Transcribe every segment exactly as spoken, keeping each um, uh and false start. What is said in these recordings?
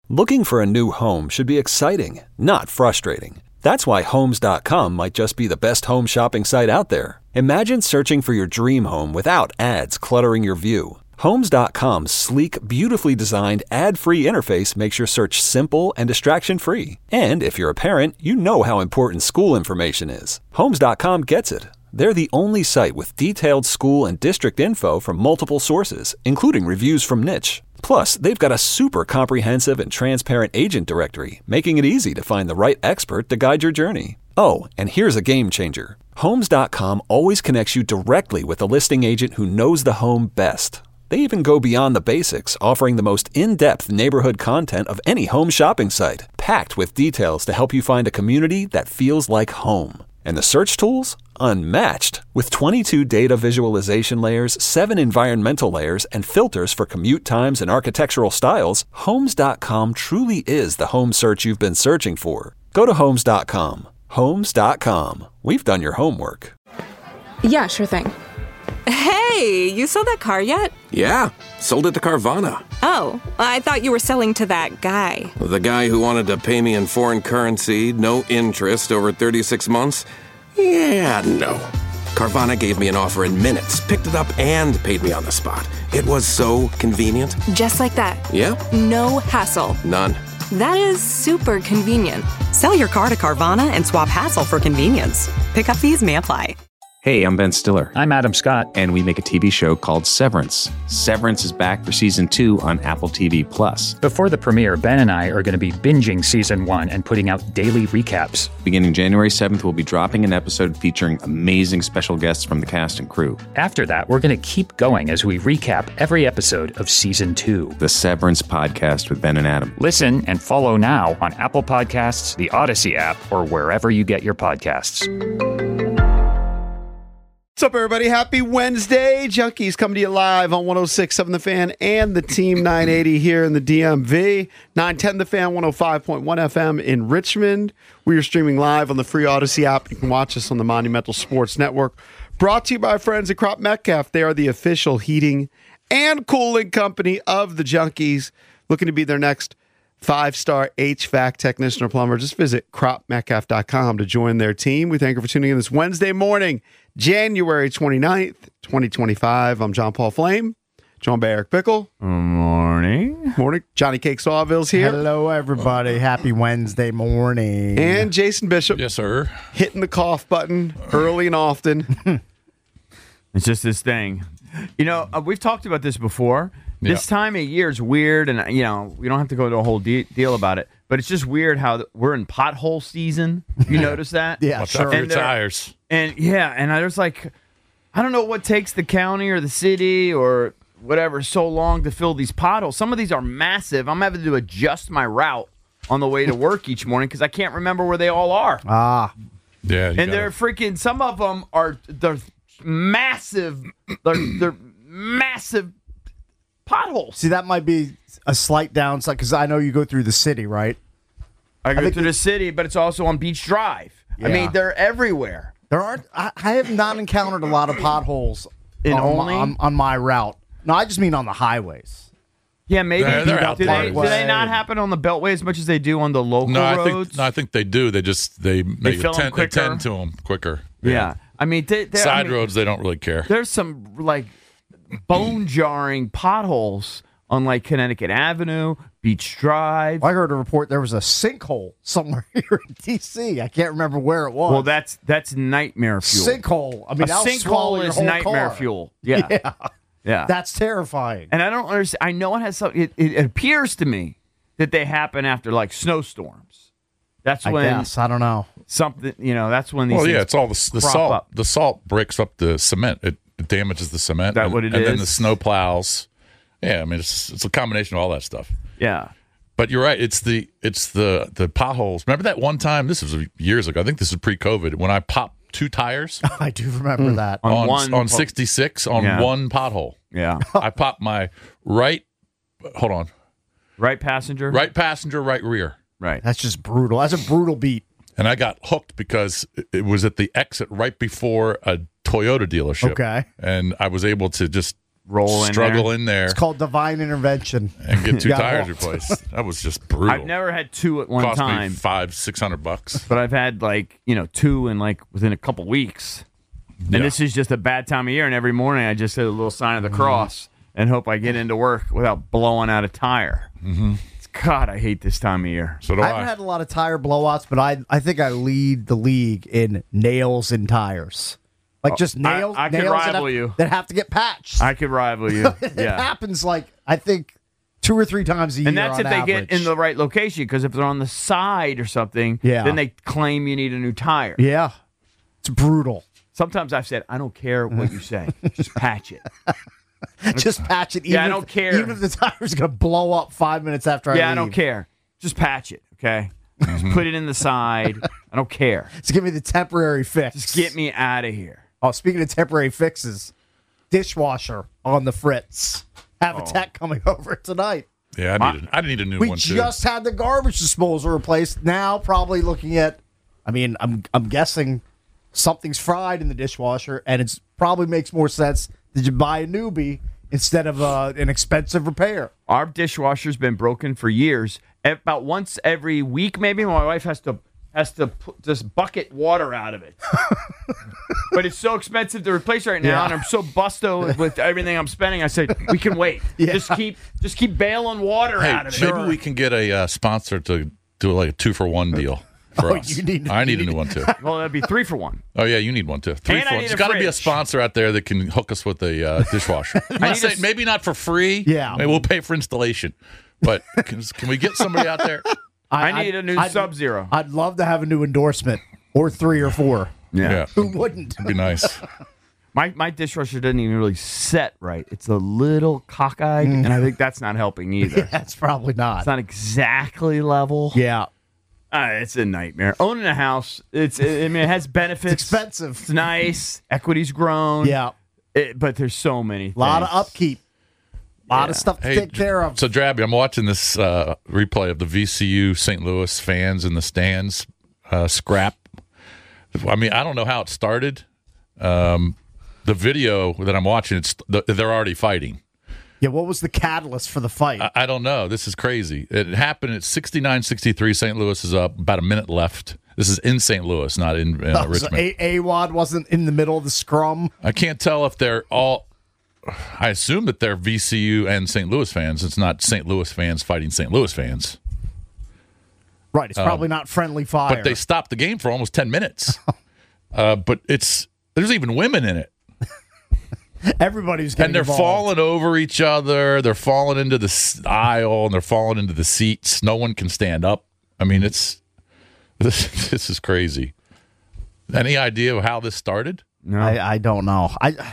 Looking for a new home should be exciting, not frustrating. That's why Homes dot com might just be the best home shopping site out there. Imagine searching for your dream home without ads cluttering your view. Homes dot com's sleek, beautifully designed, ad-free interface makes your search simple and distraction-free. And if you're a parent, you know how important school information is. Homes dot com gets it. They're the only site with detailed school and district info from multiple sources, including reviews from Niche. Plus, they've got a super comprehensive and transparent agent directory, making it easy to find the right expert to guide your journey. Oh, and here's a game changer. Homes dot com always connects you directly with a listing agent who knows the home best. They even go beyond the basics, offering the most in-depth neighborhood content of any home shopping site, packed with details to help you find a community that feels like home. And the search tools? Unmatched. With twenty-two data visualization layers, seven environmental layers, and filters for commute times and architectural styles, Homes dot com truly is the home search you've been searching for. Go to Homes dot com. Homes dot com. We've done your homework. Yeah, sure thing. Hey, you sold that car yet? Yeah, sold it to Carvana. Oh, I thought you were selling to that guy. The guy who wanted to pay me in foreign currency, no interest, over thirty-six months? Yeah, no. Carvana gave me an offer in minutes, picked it up, and paid me on the spot. It was so convenient. Just like that. Yeah. No hassle. None. That is super convenient. Sell your car to Carvana and swap hassle for convenience. Pickup fees may apply. Hey, I'm Ben Stiller. I'm Adam Scott. And we make a T V show called Severance. Severance is back for season two on Apple T V Plus. Before the premiere, Ben and I are going to be binging season one and putting out daily recaps. Beginning January seventh, we'll be dropping an episode featuring amazing special guests from the cast and crew. After that, we're going to keep going as we recap every episode of season two. The Severance Podcast with Ben and Adam. Listen and follow now on Apple Podcasts, the Odyssey app, or wherever you get your podcasts. What's up, everybody? Happy Wednesday. Junkies coming to you live on one oh six point seven The Fan and the Team nine eighty here in the D M V. nine ten The Fan, one oh five point one F M in Richmond. We are streaming live on the free Odyssey app. You can watch us on the Monumental Sports Network. Brought to you by our friends at Crop Metcalf. They are the official heating and cooling company of the Junkies. Looking to be their next five-star H V A C technician or plumber. Just visit crop metcalf dot com to join their team. We thank you for tuning in this Wednesday morning, January twenty-ninth, twenty twenty-five. I'm John Paul Flame, joined by Eric Pickle. Good morning. Morning. Johnny Cake Sawville's here. Hello, everybody. Happy Wednesday morning. And Jason Bishop. Yes, sir. Hitting the cough button early and often. It's just this thing. You know, uh, we've talked about this before. This yeah. time of year is weird, and, you know, we don't have to go into a whole de- deal about it, but it's just weird how th- we're in pothole season. You notice that? Yeah, Watch sure. out for your tires. And, yeah, and I was like, I don't know what takes the county or the city or whatever so long to fill these potholes. Some of these are massive. I'm having to adjust my route on the way to work each morning because I can't remember where they all are. Ah. Yeah. And they're freaking, some of them are, they're massive, they're, they're massive potholes. See, that might be a slight downside because I know you go through the city, right? I go I through the city, but it's also on Beach Drive. Yeah. I mean, they're everywhere. There aren't. I, I have not encountered a lot of potholes in on, only on, on my route. No, I just mean on the highways. Yeah, maybe. They're, they're out do, there. they, do they not happen on the Beltway as much as they do on the local no, I roads? Think, no, I think they do. They just they they, they, fill tend, them quicker. they tend to them quicker. Yeah, yeah. I mean, they, side I mean, roads they don't really care. There's some like bone jarring potholes on like Connecticut Avenue, Beach Drive. I heard a report there was a sinkhole somewhere here in D C. I can't remember where it was. Well, that's that's nightmare fuel. Sinkhole. I mean, a sinkhole is nightmare car. fuel. Yeah. yeah, yeah, that's terrifying. And I don't understand. I know it has something. It, it appears to me that they happen after like snowstorms. That's I when guess I don't know something. You know, that's when these. Well, things yeah, it's all the, the salt. up. The salt breaks up the cement. It, it damages the cement. That and, what it and is? then the snow plows. Yeah, I mean it's it's a combination of all that stuff. Yeah. But you're right. It's the it's the the potholes. Remember that one time? This was years ago. I think this is pre-COVID when I popped two tires. I do remember mm. that on on, one, on sixty-six on yeah. one pothole. Yeah, I popped my right. Hold on. Right passenger. Right passenger. Right rear. Right. That's just brutal. That's a brutal beat. And I got hooked because it was at the exit right before a Toyota dealership. Okay. And I was able to just roll in struggle there. in there. It's called divine intervention. And get two You gotta tires walk. replaced. That was just brutal. I've never had two at one Cost time. me five, six hundred bucks. But I've had like, you know, two in like within a couple weeks. And Yeah. this is just a bad time of year. And every morning I just hit a little sign of the cross and hope I get into work without blowing out a tire. Mm-hmm. God, I hate this time of year. So do I I. haven't had a lot of tire blowouts, but I I think I lead the league in nails in tires. Like just Oh, I- nails, I could nails that rival have, you. that have to get patched. I could rival you. it Yeah. happens like I think two or three times a year. And that's on if they average. get in the right location, because if they're on the side or something, Yeah. then they claim you need a new tire. Yeah, it's brutal. Sometimes I've said, I don't care what you say, just patch it. Just patch it. Even Yeah, I if- don't care. Even if the tire's going to blow up five minutes after I Yeah, I leave. don't care. Just patch it, okay? Just put it in the side. I don't care. Just give me the temporary fix. Just get me out of here. Oh, speaking of temporary fixes, dishwasher on the fritz. Have Oh. a tech coming over tonight. Yeah, I need, a, I need a new We one too. just had the garbage disposal replaced. Now, probably looking at, I mean, I'm I'm guessing something's fried in the dishwasher, and it's probably makes more sense that you buy a newbie instead of uh, an expensive repair. Our dishwasher's been broken for years. About once every week, maybe, my wife has to has to put, just bucket water out of it. But it's so expensive to replace right now, Yeah. and I'm so busto with everything I'm spending. I said we can wait. Yeah. Just keep just keep bailing water Hey, out of it. maybe we can get a uh, sponsor to do like a two for one deal for Oh, us. you need- I need you a new one too. Well, that'd be three for one. Oh yeah, you need one too. Three And for I one. need There's a got to be a fridge. sponsor out there that can hook us with a uh, dishwasher. I'm not need a saying- s- maybe not for free. Yeah. Maybe we'll pay for installation. But can, can we get somebody out there? I need a new I'd- Sub-Zero. I'd love to have a new endorsement, or three or four. Yeah, Who wouldn't? it'd be nice. My my dishwasher doesn't even really set right. It's a little cockeyed, and I think that's not helping either. That's probably not. It's not exactly level. Yeah, Uh, it's a nightmare. Owning a house, it's I mean, it has benefits. it's expensive. It's nice. Equity's grown. Yeah, It- but there's so many. a lot of things. upkeep, a lot of Yeah. stuff to Hey, take care of. So, Drabby, I'm watching this uh, replay of the V C U Saint Louis fans in the stands uh, scrap. I mean, I don't know how it started. Um, the video that I'm watching, it's they're already fighting. Yeah, what was the catalyst for the fight? I, I don't know. This is crazy. It happened at sixty-nine sixty-three. Saint Louis is up. About a minute left. This is in Saint Louis, not in uh, Oh, so Richmond. A- AWOD wasn't in the middle of the scrum. I can't tell if they're all. I assume that they're V C U and Saint Louis fans. It's not Saint Louis fans fighting Saint Louis fans. Right, it's probably not friendly fire. But they stopped the game for almost ten minutes. uh, but it's there's even women in it, Everybody's getting and they're involved. falling over each other. They're falling into the s- aisle, and they're falling into the seats. No one can stand up. I mean, it's this, this is crazy. Any idea of how this started? No. I, I don't know. I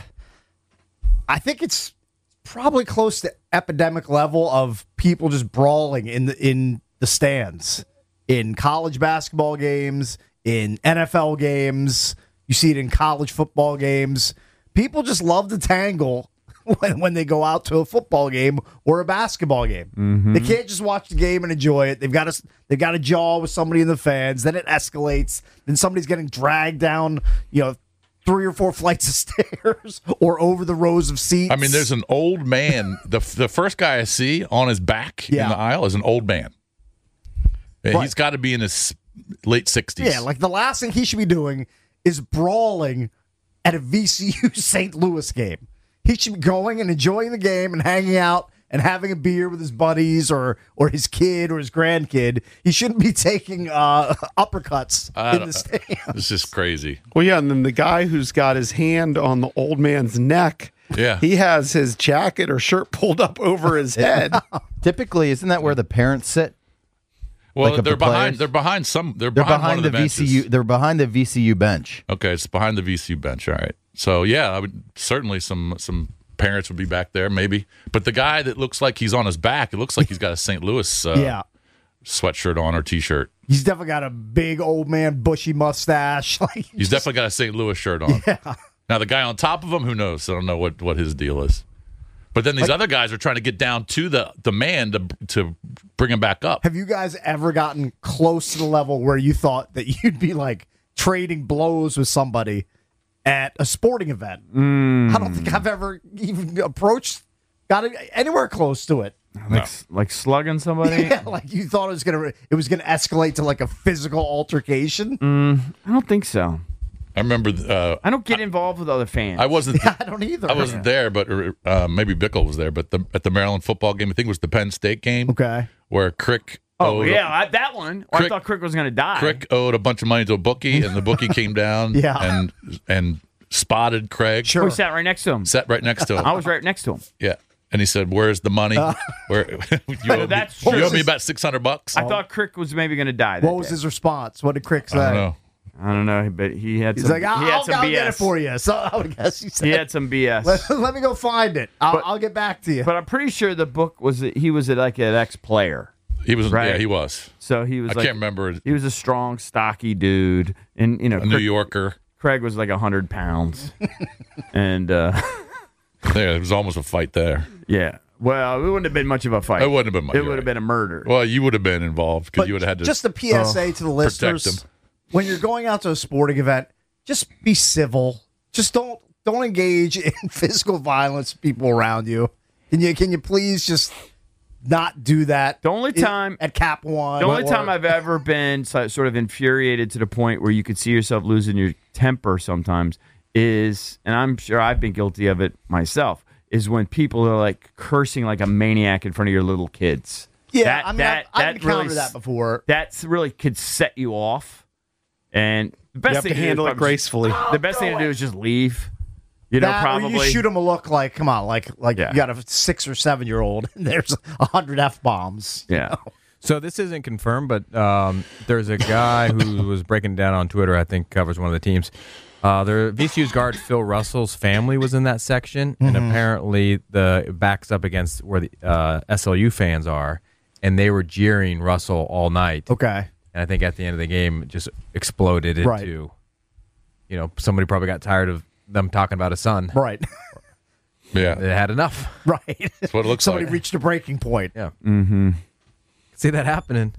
I think it's probably close to epidemic level of people just brawling in the in the stands, in college basketball games, in N F L games. You see it in college football games. People just love to tangle when, when they go out to a football game or a basketball game. Mm-hmm. They can't just watch the game and enjoy it. They've got to they've got to jaw with somebody in the fans. Then it escalates. Then somebody's getting dragged down, you know, three or four flights of stairs or over the rows of seats. I mean, there's an old man. the The first guy I see on his back Yeah. in the aisle is an old man. And Right. He's got to be in his late sixties. Yeah, like the last thing he should be doing is brawling at a V C U Saint Louis game. He should be going and enjoying the game and hanging out and having a beer with his buddies or or his kid or his grandkid. He shouldn't be taking uh, uppercuts I in don't- the stands. It's just crazy. Well, yeah, and then the guy who's got his hand on the old man's neck, Yeah. he has his jacket or shirt pulled up over his head. Typically, isn't that where the parents sit? Well, Like of they're the behind. players? They're behind some. They're, They're behind, behind one of the, the, V C U. benches. They're behind the V C U bench. Okay, it's behind the V C U bench. All right. So yeah, I would certainly some some parents would be back there, maybe. But the guy that looks like he's on his back, it looks like he's got a Saint Louis uh, Yeah. sweatshirt on or T-shirt. He's definitely got a big old man bushy mustache. Like He's definitely got a Saint Louis shirt on. Yeah. Now the guy on top of him, who knows? I don't know what, what his deal is. But then these Like- other guys are trying to get down to the, the man to to bring him back up. Have you guys ever gotten close to the level where you thought that you'd be like trading blows with somebody at a sporting event. Mm. I don't think I've ever even approached, got it anywhere close to it. Like, like slugging somebody? Yeah, like you thought it was gonna it was gonna escalate to like a physical altercation. Mm, I don't think so. I remember. Uh, I don't get involved with other fans. I wasn't. Yeah, I don't either. I wasn't there, but uh, maybe Bickle was there. But the, at the Maryland football game, I think it was the Penn State game. Okay. Where Crick. Oh owed yeah, a, I, that one. Or Crick, I thought Crick was going to die. Crick owed a bunch of money to a bookie, and the bookie came down. Yeah. And and spotted Craig. Sure. We sat right next to him. Sat right next to him. I was right next to him. Yeah. And he said, "Where's the money? Uh, Where you owe, that's me, true. you owe me about six hundred bucks." I thought Crick was maybe going to die. That What was day. his response? What did Crick say? I don't know. I don't know, but he had He's some. like, I'll, he had I'll, some I'll B S. get it for you. So I would guess he said, He had some B S. let, let me go find it. I'll, But- I'll get back to you. But I'm pretty sure the book was that he was like an ex-player. He was. Right. Yeah, he was. So he was I like, can't remember. he was a strong, stocky dude, and you know, A New Craig, Yorker. Craig was like hundred pounds, and uh, There, it was almost a fight there. yeah. Well, it wouldn't have been much of a fight. It wouldn't have been much. It you're would have right. been a murder. Well, you would have been involved because But you would have had to. just a P S A to the listeners: them. when you're going out to a sporting event, just be civil. Just don't don't engage in physical violence with people around you. Can you can you please just not do that? The only in- time at Cap One. The only or- time I've ever been so, sort of infuriated to the point where you could see yourself losing your temper sometimes is, and I'm sure I've been guilty of it myself, is when people are like cursing like a maniac in front of your little kids. Yeah, that, I mean, that, I've, I've that encountered really, that before. That's really could set you off. And the best You have thing to handle do it is gracefully. The best thing to do is just leave. You know, That, or probably you shoot them a look like, come on, like like Yeah. you got a six or seven year old, and there's a hundred f bombs. Yeah. So this isn't confirmed, but um, there's a guy who was breaking down on Twitter. I think covers one of the teams. Uh, the V C U's guard Phil Russell's family was in that section, and Mhm. apparently the it backs up against where the uh, S L U fans are, and they were jeering Russell all night. Okay. And I think at the end of the game, it just exploded into, Right. you know, somebody probably got tired of them talking about his son. Right. Yeah. They had enough. Right. That's what it looks Somebody like. reached a breaking point. Yeah. Mm-hmm. See that happening.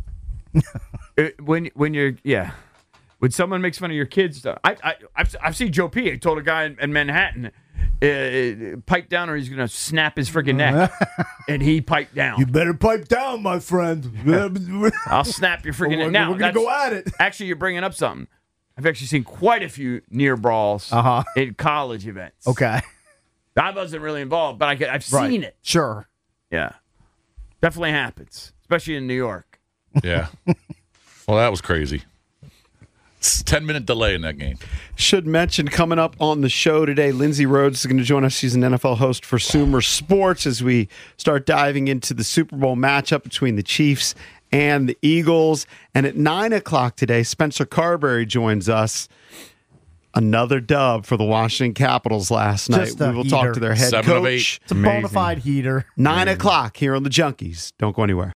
It- when when you're yeah, when someone makes fun of your kids, I I I've, I've seen Joe P. told a guy in, in Manhattan, uh, pipe down or he's gonna snap his freaking neck, and he piped down. You better pipe down, my friend. I'll snap your freaking We're- neck. Now we're gonna that's- go at it. Actually, you're bringing up something. I've actually seen quite a few near brawls Uh-huh. in college events. Okay. I wasn't really involved, but I could, I've Right. seen it. Sure. Yeah, definitely happens, especially in New York. Yeah. Well, that was crazy. It's a ten minute delay in that game. Should mention coming up on the show today, Lindsay Rhodes is going to join us. She's an N F L host for Sumer Sports as we start diving into the Super Bowl matchup between the Chiefs and the Eagles. And at nine o'clock today, Spencer Carberry joins us. Another dub for the Washington Capitals last night. Just a We will talk heater. to their head Seven of coach. eight. It's a bona fide heater. Nine o'clock here on the Junkies. Don't go anywhere.